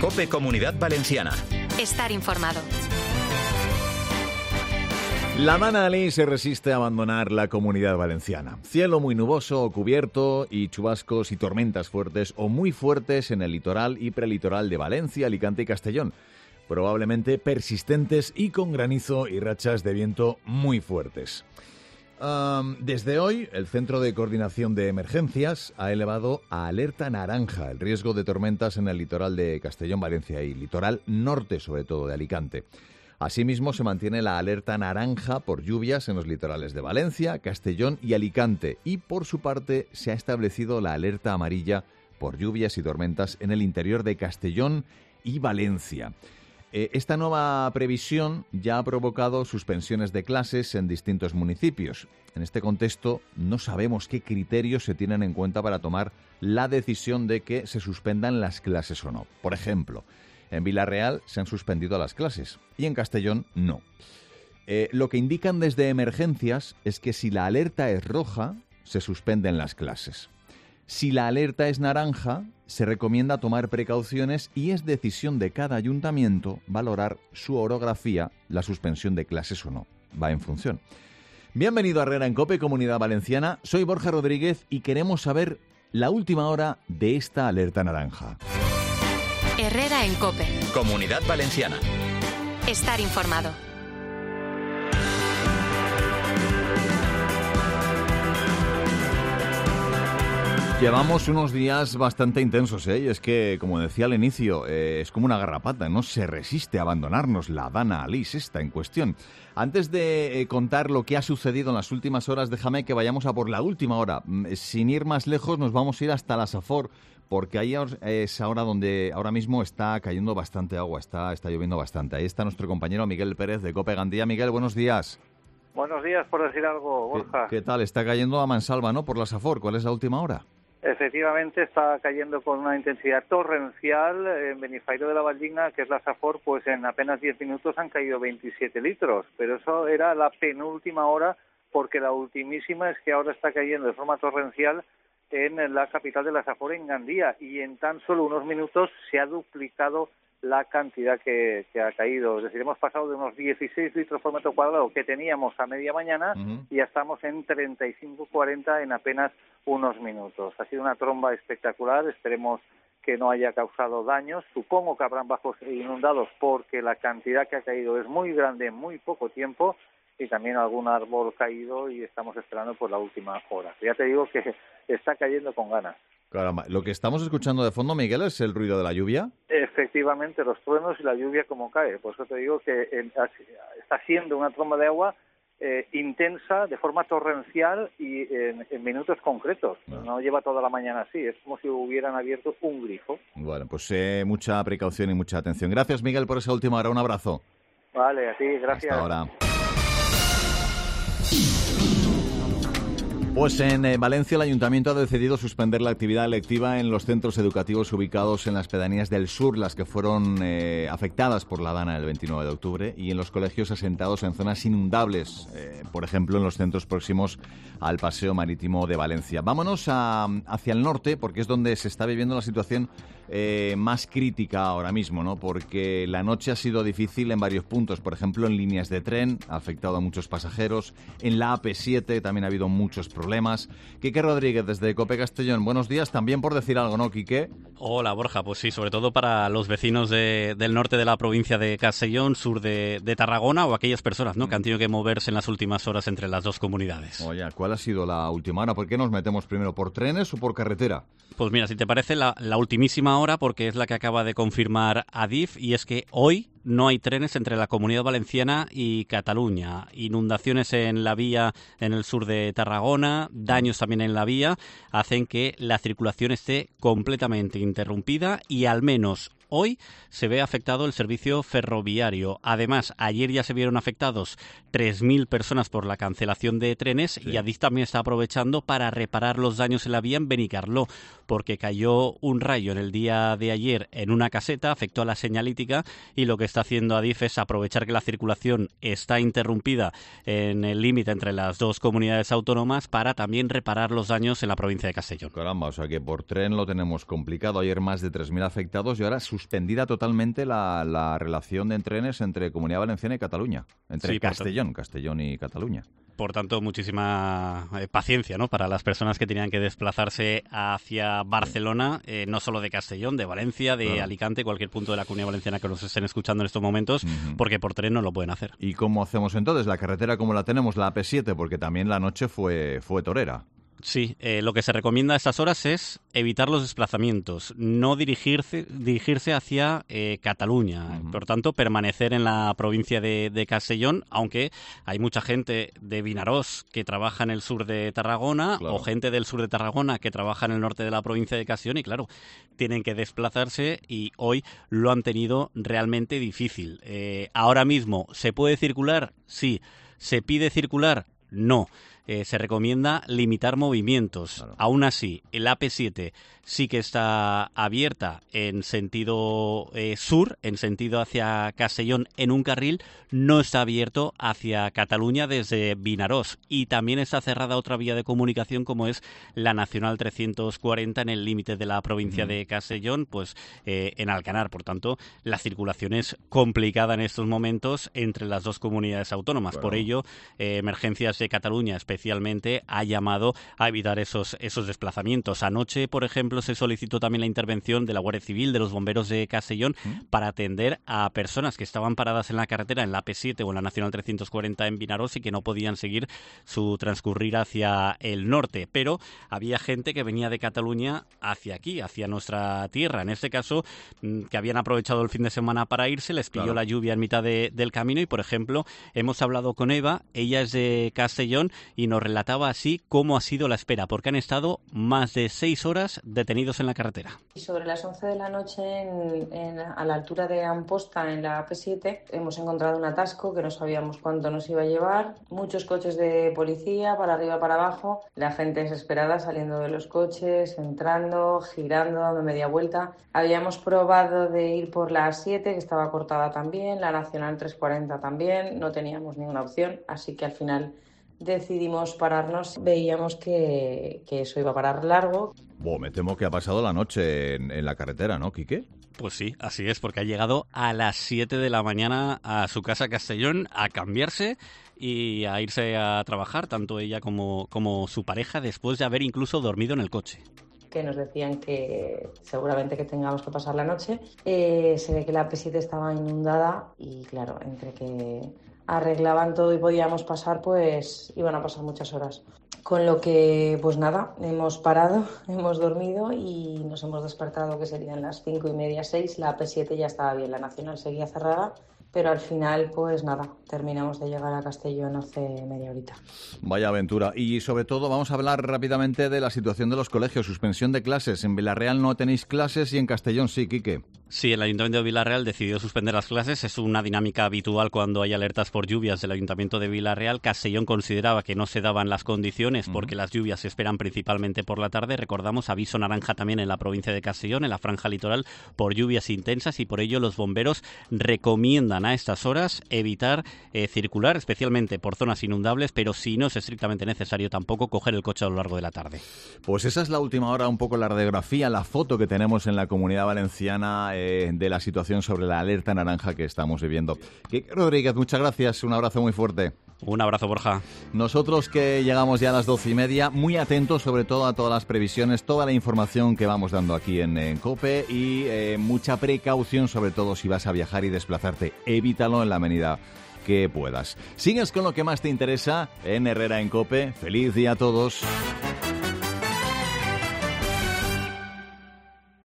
COPE Comunidad Valenciana. Estar informado. La Dana Ali se resiste a abandonar la Comunidad Valenciana. Cielo muy nuboso o cubierto y chubascos y tormentas fuertes o muy fuertes en el litoral y prelitoral de Valencia, Alicante y Castellón. Probablemente persistentes y con granizo y rachas de viento muy fuertes. Desde hoy, el Centro de Coordinación de Emergencias ha elevado a alerta naranja el riesgo de tormentas en el litoral de Castellón, Valencia y litoral norte, sobre todo de Alicante. Asimismo, se mantiene la alerta naranja por lluvias en los litorales de Valencia, Castellón y Alicante. Y, por su parte, se ha establecido la alerta amarilla por lluvias y tormentas en el interior de Castellón y Valencia. Esta nueva previsión ya ha provocado suspensiones de clases en distintos municipios. En este contexto, no sabemos qué criterios se tienen en cuenta para tomar la decisión de que se suspendan las clases o no. Por ejemplo, en Vila-real se han suspendido las clases y en Castellón no. Lo que indican desde emergencias es que si la alerta es roja, se suspenden las clases. Si la alerta es naranja, se recomienda tomar precauciones y es decisión de cada ayuntamiento valorar su orografía, la suspensión de clases o no. Va en función. Bienvenido a Herrera en COPE, Comunidad Valenciana. Soy Borja Rodríguez y queremos saber la última hora de esta alerta naranja. Herrera en COPE. Comunidad Valenciana. Estar informado. Llevamos unos días bastante intensos, y es que, como decía al inicio, es como una garrapata, no se resiste a abandonarnos la Dana Alice esta en cuestión. Antes de contar lo que ha sucedido en las últimas horas, déjame que vayamos a por la última hora. Sin ir más lejos, nos vamos a ir hasta la Safor, porque ahí es ahora donde ahora mismo está cayendo bastante agua, está lloviendo bastante. Ahí está nuestro compañero Miguel Pérez de COPE Gandía. Miguel, buenos días. Buenos días, por decir algo, Borja. ¿Qué tal? Está cayendo a mansalva, ¿no?, por la Safor. ¿Cuál es la última hora? Efectivamente, está cayendo con una intensidad torrencial. En Benifairó de la Valldigna, que es la Safor, pues en apenas 10 minutos han caído 27 litros. Pero eso era la penúltima hora, porque la ultimísima es que ahora está cayendo de forma torrencial en la capital de la Safor, en Gandía. Y en tan solo unos minutos se ha duplicado la cantidad que ha caído. Es decir, hemos pasado de unos 16 litros por metro cuadrado que teníamos a media mañana y ya estamos en 35-40 en apenas unos minutos. Ha sido una tromba espectacular, esperemos que no haya causado daños. Supongo que habrán bajos inundados porque la cantidad que ha caído es muy grande en muy poco tiempo y también algún árbol caído y estamos esperando por la última hora. Ya te digo que está cayendo con ganas. Caramba, lo que estamos escuchando de fondo, Miguel, ¿es el ruido de la lluvia? Efectivamente, los truenos y la lluvia como cae. Por eso te digo que está siendo una tromba de agua intensa, de forma torrencial y en minutos concretos. No lleva toda la mañana así, es como si hubieran abierto un grifo. Bueno, pues mucha precaución y mucha atención. Gracias, Miguel, por esa última hora. Un abrazo. Vale, a ti, gracias. Hasta ahora. Pues en Valencia el Ayuntamiento ha decidido suspender la actividad lectiva en los centros educativos ubicados en las pedanías del sur, las que fueron afectadas por la Dana el 29 de octubre, y en los colegios asentados en zonas inundables, por ejemplo en los centros próximos al Paseo Marítimo de Valencia. Vámonos hacia el norte, porque es donde se está viviendo la situación más crítica ahora mismo, ¿no? Porque la noche ha sido difícil en varios puntos, por ejemplo en líneas de tren, ha afectado a muchos pasajeros, en la AP7 también ha habido muchos problemas. Quique Rodríguez, desde COPE Castellón. Buenos días, también por decir algo, ¿no, Quique? Hola, Borja. Pues sí, sobre todo para los vecinos del norte de la provincia de Castellón, sur de Tarragona, o aquellas personas, ¿no?, que han tenido que moverse en las últimas horas entre las dos comunidades. Oye, ¿cuál ha sido la última hora? ¿Por qué nos metemos primero, por trenes o por carretera? Pues mira, si te parece, la ultimísima hora, porque es la que acaba de confirmar Adif, y es que hoy no hay trenes entre la Comunidad Valenciana y Cataluña. Inundaciones en la vía en el sur de Tarragona, daños también en la vía, hacen que la circulación esté completamente interrumpida y al menos hoy se ve afectado el servicio ferroviario. Además, ayer ya se vieron afectados 3.000 personas por la cancelación de trenes, y Adif también está aprovechando para reparar los daños en la vía en Benicarló. porque cayó un rayo en el día de ayer en una caseta, afectó a la señalítica y lo que está haciendo Adif es aprovechar que la circulación está interrumpida en el límite entre las dos comunidades autónomas para también reparar los daños en la provincia de Castellón. Caramba, o sea que por tren lo tenemos complicado. Ayer más de 3.000 afectados y ahora suspendida totalmente la relación de trenes entre Comunidad Valenciana y Cataluña, entre Castellón y Cataluña. Por tanto, muchísima paciencia, ¿no?, para las personas que tenían que desplazarse hacia Barcelona, no solo de Castellón, de Valencia, de Alicante, cualquier punto de la Comunidad Valenciana que nos estén escuchando en estos momentos, porque por tren no lo pueden hacer. ¿Y cómo hacemos entonces? ¿La carretera cómo la tenemos? La AP7, porque también la noche fue torera. Sí, lo que se recomienda a estas horas es evitar los desplazamientos, no dirigirse hacia Cataluña. Por tanto, permanecer en la provincia de Castellón, aunque hay mucha gente de Vinaròs que trabaja en el sur de Tarragona, o gente del sur de Tarragona que trabaja en el norte de la provincia de Castellón y, claro, tienen que desplazarse y hoy lo han tenido realmente difícil. Ahora mismo, ¿se puede circular? Sí. ¿Se pide circular? No. Se recomienda limitar movimientos. Claro. Aún así, el AP7 sí que está abierta en sentido sur, en sentido hacia Castellón en un carril, no está abierto hacia Cataluña desde Vinaròs. Y también está cerrada otra vía de comunicación como es la Nacional 340 en el límite de la provincia de Castellón, pues en Alcanar. Por tanto, la circulación es complicada en estos momentos entre las dos comunidades autónomas. Claro. Por ello, Emergencias de Cataluña especialmente ha llamado a evitar esos desplazamientos. Anoche, por ejemplo, se solicitó también la intervención de la Guardia Civil, de los bomberos de Castellón, para atender a personas que estaban paradas en la carretera, en la AP7 o en la Nacional 340 en Vinaròs y que no podían seguir su transcurrir hacia el norte. Pero había gente que venía de Cataluña hacia aquí, hacia nuestra tierra. En este caso, que habían aprovechado el fin de semana para irse, les pilló la lluvia en mitad del camino y, por ejemplo, hemos hablado con Eva, ella es de Castellón y nos relataba así cómo ha sido la espera, porque han estado más de 6 horas detenidos en la carretera. Sobre las 11 de la noche, a la altura de Amposta, en la AP7, hemos encontrado un atasco que no sabíamos cuánto nos iba a llevar. Muchos coches de policía, para arriba, para abajo. La gente desesperada saliendo de los coches, entrando, girando, dando media vuelta. Habíamos probado de ir por la A7, que estaba cortada también, la Nacional 340 también. No teníamos ninguna opción, así que al final decidimos pararnos. Veíamos que eso iba a parar largo. Me temo que ha pasado la noche en la carretera, ¿no, Quique? Pues sí, así es, porque ha llegado a las 7 de la mañana a su casa Castellón a cambiarse y a irse a trabajar, tanto ella como su pareja, después de haber incluso dormido en el coche. Que nos decían que seguramente que tengamos que pasar la noche. Se ve que la AP7 estaba inundada y, claro, entre que arreglaban todo y podíamos pasar, pues iban a pasar muchas horas. Con lo que, pues nada, hemos parado, hemos dormido y nos hemos despertado, que serían las 5:30, 6. La AP7 ya estaba bien, la Nacional seguía cerrada, pero al final, pues nada, terminamos de llegar a Castellón hace media horita. Vaya aventura. Y sobre todo vamos a hablar rápidamente de la situación de los colegios, suspensión de clases. En Vilareal no tenéis clases y en Castellón sí, Quique. Sí, el Ayuntamiento de Vilareal decidió suspender las clases. Es una dinámica habitual cuando hay alertas por lluvias del Ayuntamiento de Vilareal. Castellón consideraba que no se daban las condiciones porque las lluvias se esperan principalmente por la tarde. Recordamos, aviso naranja también en la provincia de Castellón, en la franja litoral, por lluvias intensas y por ello los bomberos recomiendan a estas horas evitar circular, especialmente por zonas inundables, pero si no es estrictamente necesario tampoco coger el coche a lo largo de la tarde. Pues esa es la última hora, un poco la radiografía, la foto que tenemos en la Comunidad Valenciana de la situación sobre la alerta naranja que estamos viviendo. Quique Rodríguez, muchas gracias, un abrazo muy fuerte. Un abrazo, Borja. Nosotros que llegamos ya a las 12:30, muy atentos sobre todo a todas las previsiones, toda la información que vamos dando aquí en COPE y mucha precaución, sobre todo si vas a viajar y desplazarte. Evítalo en la medida que puedas. Sigues con lo que más te interesa en Herrera en COPE. Feliz día a todos.